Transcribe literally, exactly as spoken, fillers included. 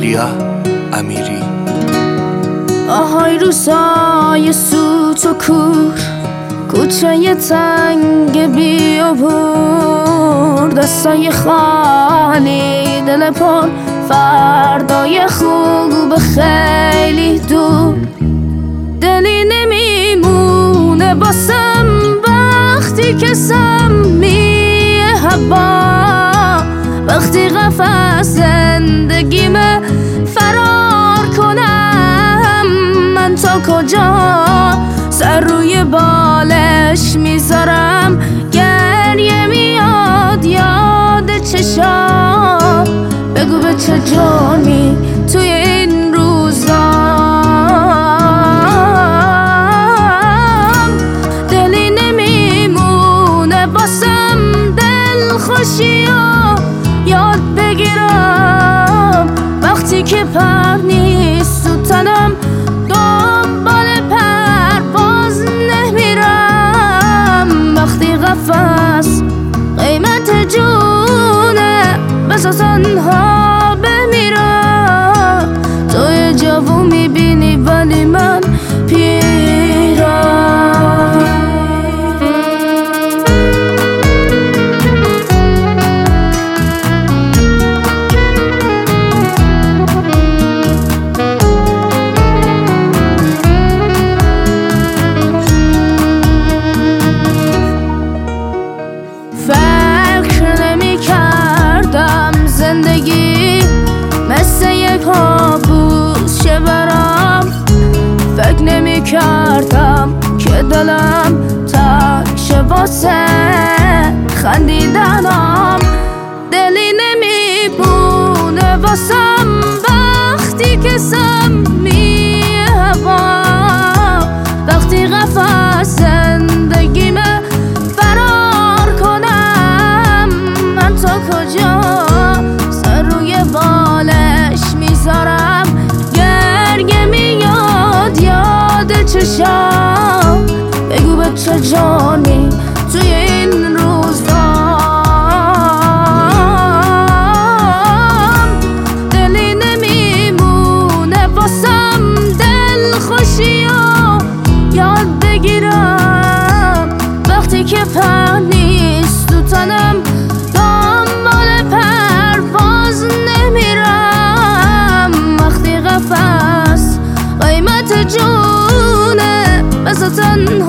پوریا امیری. آهای روزای سوت و کور، کوچه تنگ بی عبور، دستای خالی دل پر، فردای خوب خیلی دور. دلی نمیمونه باسم وقتی که سمی هوا، وقتی قفس زندگیمه فرار کنم، من تا کجا سر روی بالش میذارم؟ گریه میاد یاد چشام، بگو به چه جرمی توی این روزام. دلی نمیمونه باسم دل خوشی و یاد بگیرم، وقتی که پر نیست تو تنم دنبال پرواز نمیرم، وقتی قفس قیمت جونه بسا تنها بمیرم. تو یه جوون میبینی ولی من پیرم. فکر نمی کردم زندگی مثل یک کابوس شه برام، فکر نمی کردم که دلم تنگ شه واسه خندیدنم. دلی نمی بونه واسم وقتی که سمی هوا، وقتی قفس زندگیمه فرار کنم، من تا کجا سر روی بالش میذارم؟ گریه میاد یاد چشام، بگو به چه جانی توی این روزام. دلی نمیمونه باسم دل خوشی و یاد بگیرم، وقتی که پر نیست تو تنم دنبال پرواز نمیرم، وقتی قفس قیمت جونه بسا تنها